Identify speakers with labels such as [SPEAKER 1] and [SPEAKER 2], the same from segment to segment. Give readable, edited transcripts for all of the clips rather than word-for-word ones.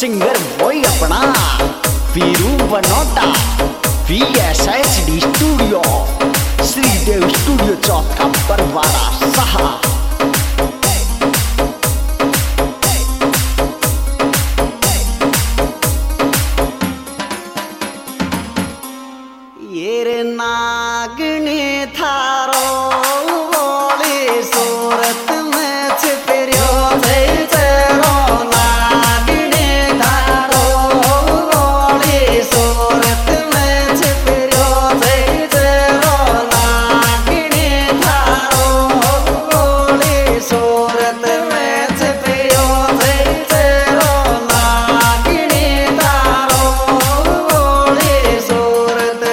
[SPEAKER 1] Singer वही अपना Veeru Banota VSHD studio Shridev studio चौथा परवारा सहा। ये रे नागने थारो बोले सूरत में छिपरियो तेरो नागने थारो बोले सूरत में छिपरियो तेरो नागने थारो बोले सूरत में छिपरियो तेरो नागने थारो बोले सूरत।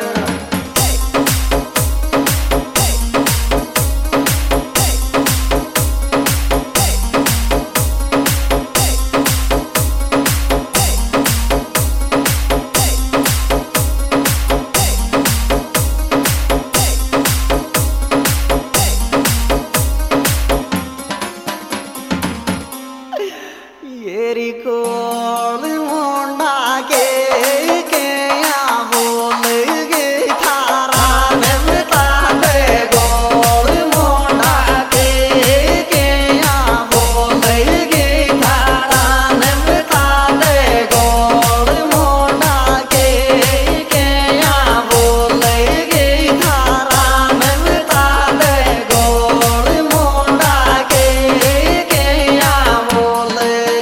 [SPEAKER 1] येरी कोल मुंडा के या बोल गे थारा नवता दे गोल मुंडा के या बोल गे थारा नवता दे गोल मुंडा के या बोल गे थारा नवता दे गोल मुंडा के या बोल।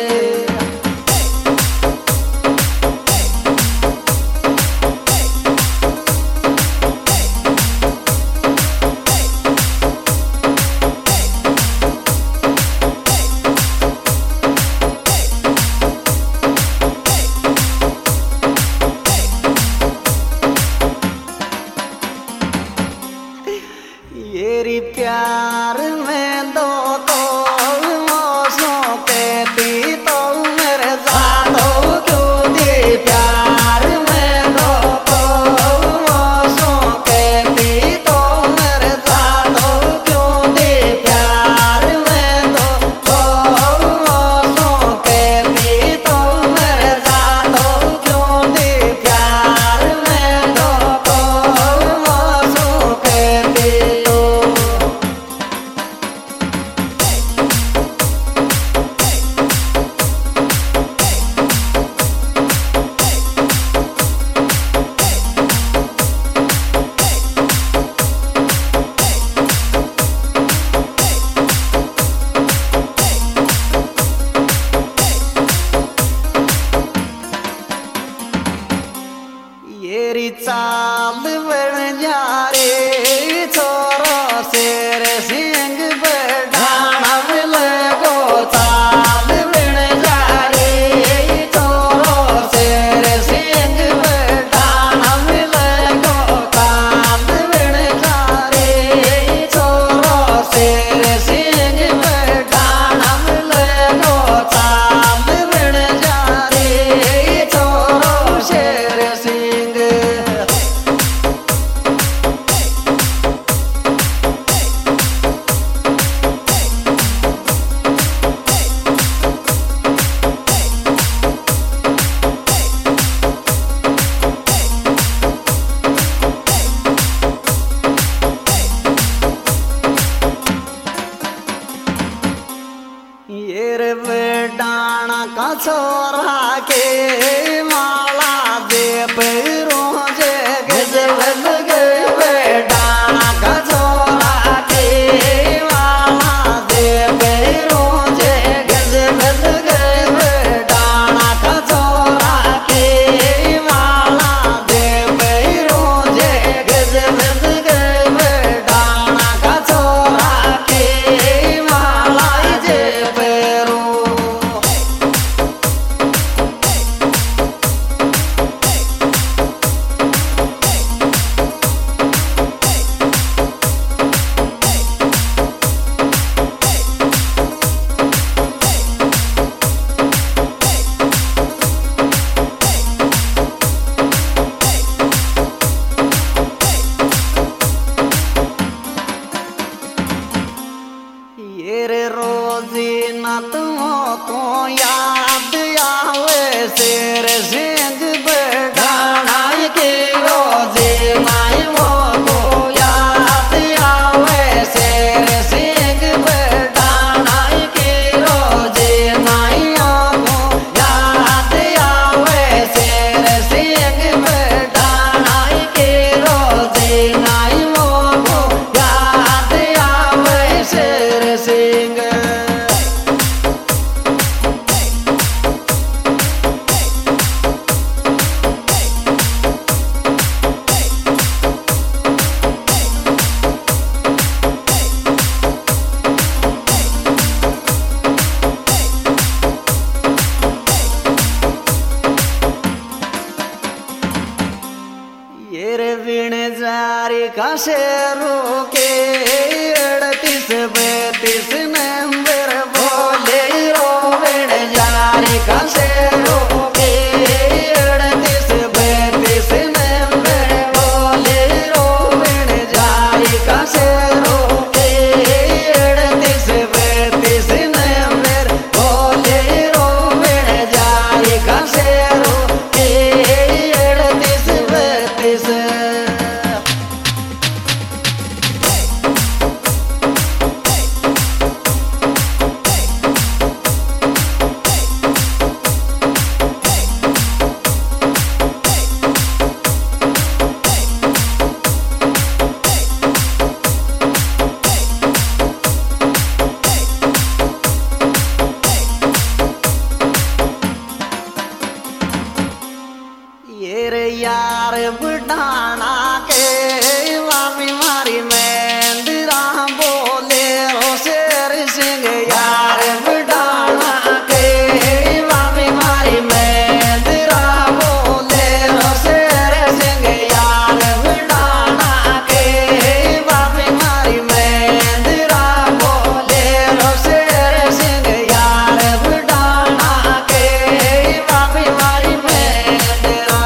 [SPEAKER 1] येरी प्यार में दो तो मौसों के पी तो मेरे साथों क्यों दे प्यार में दो तो मौसों के पी तो मेरे साथों क्यों दे प्यार में दो तो मौसों के पी तो मेरे साथों क्यों दे प्यार में दो तो मौसों के पी। येरी चाल बन जा रे छोरो शेर सिंह बढ़ाना लगो चाल बन जा रे छोरो शेर सिंह बढ़ाना लगो काल बन जा रे छोरो शेर सिंह बढ़ाना लगो चाल बन जा रे छोरो शेर सिंह। ये रे बेडाना का छोरा के माला दे पैरों जे गजल गे बेडाना का छोरा के माला दे पैरों जे गजल गे बेडाना का छोरा के माला दे पैरों जे गजल गे बेडाना का छोरा के माला जे पैरों। ये रे रोजी न तुमको याद आवे शेर सिंह बढ़ाना की रोजे नाई मोको याद आवे शेर सिंह बढ़ाना की रोजे नाई मोको याद आवे शेर सिंह बढ़ाना की रोजे नाई मोको याद आवे शेर सिंह। ये रे विण जारी का शेरों के 38-32 नंबर बोले रो विण जारी का शेरों के 38-32 नंबर बोले रो विण जारी का शेरों के 38-32 नंबर बोले रो विण जारी का शेरों के 38-32। ये रे यार बढ़ाना के वामी मारी मेंदरा बोले रो शेर सिंह यार बढ़ाना के वामी मारी मेंदरा बोले रो शेर सिंह यार बढ़ाना के वामी मारी मेंदरा बोले रो शेर सिंह यार बढ़ाना के वामी मारी मेंदरा।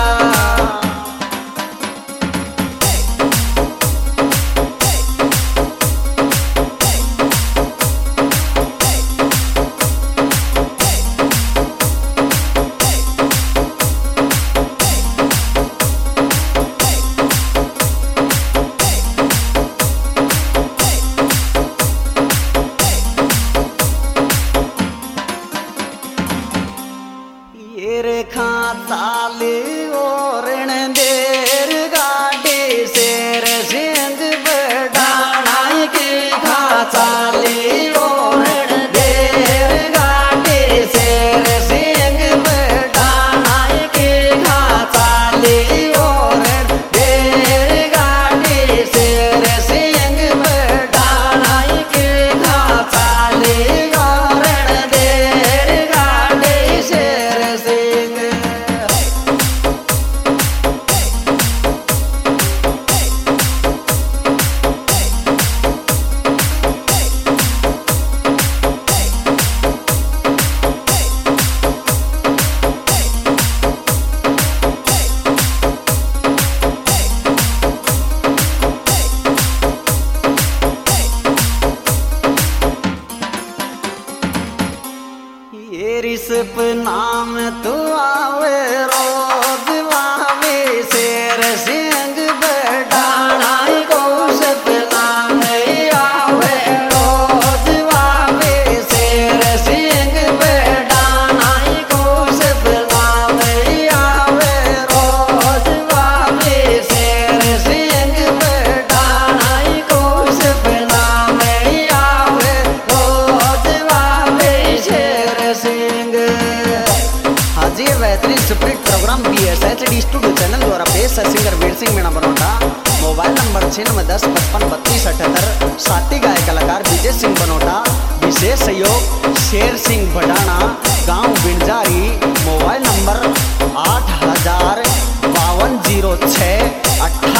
[SPEAKER 1] ये रे खाताली ओरण देर गाड़ी शेर सिंह बढ़ाना की खाताली ओरण देर गाड़ी शेर सिंह बढ़ाना की खाताली ओरण देर गाड़ी शेर सिंह बढ़ाना की खाताली ओरण देर गाड़ी शेर सिंह। ये रिसप नाम तू आवे रोज वावे शेर सिंह बढ़ाना को सप नाम आवे रोज वावे शेर सिंह बढ़ाना को सप नाम आवे रोज वावे शेर सिंह बढ़ाना को सप नाम आवे रोज वावे शेर सिंह। हाजी बेहतरीन spirit program BSHD studio channel द्वारा पेश है singer Veer Singh Meena Banota. Mobile number 9610553278। साथी गायक कलाकार विजय सिंह बनोटा। विशेष सहयोग शेर सिंह भडाना गांव बिंजारी। Mobile number 805206